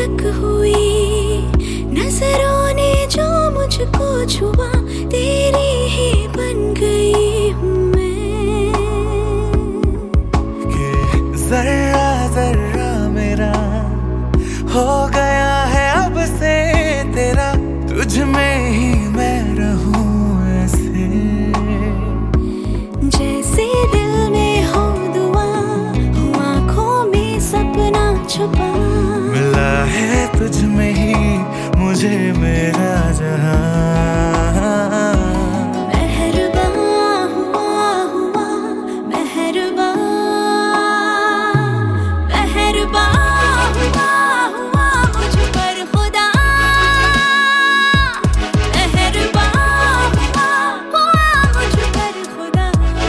तक हुई नजरों ने जो मुझको छुआ, तेरी ही बन गई हूँ मैं। कि जर्रा जर्रा मेरा हो गया है अब से तेरा, तुझ में ही मैं रहूं ऐसे। जैसे दिल में हो दुआ, हो आँखों में सपना छुपा, मिला है तुझ में ही मुझे मेरा जहां। मेहरबान हुआ हुआ मेहरबान, मेहरबान हुआ मुझ पर खुदा, मेहरबान हुआ मुझ पर खुदा,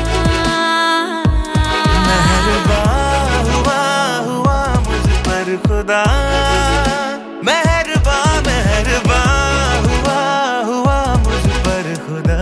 मेहरबान हुआ मुझ पर खुदा, मेहरबान मेहरबान हुआ मुझ पर खुदा।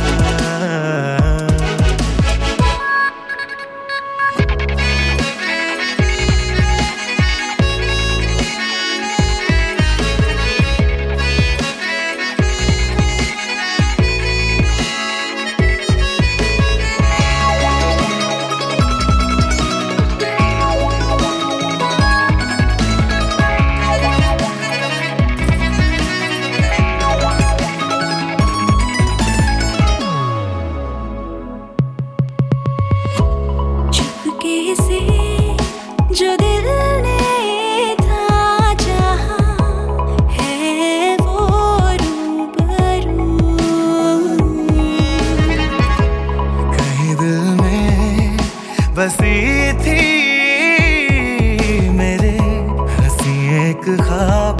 से जो दिल ने था चाहा है वो रूबरू, कहीं दिल में बसी थी मेरे हंसी एक ख्वाब